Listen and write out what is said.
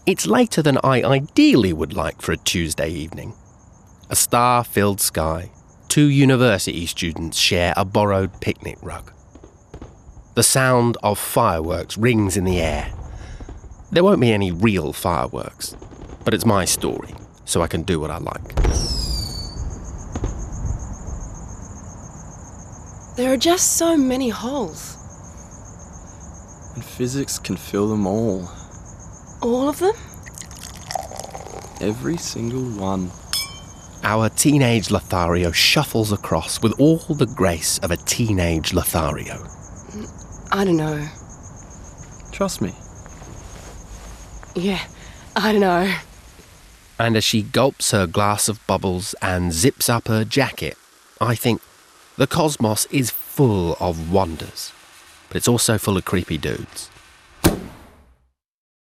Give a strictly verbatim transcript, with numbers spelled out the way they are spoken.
It's later than I ideally would like for a Tuesday evening. A star-filled sky. Two university students share a borrowed picnic rug. The sound of fireworks rings in the air. There won't be any real fireworks, but it's my story, so I can do what I like. There are just so many holes. And physics can fill them all. All of them? Every single one. Our teenage Lothario shuffles across with all the grace of a teenage Lothario. I don't know. Trust me. Yeah, I don't know. And as she gulps her glass of bubbles and zips up her jacket, I think the cosmos is full of wonders, but it's also full of creepy dudes.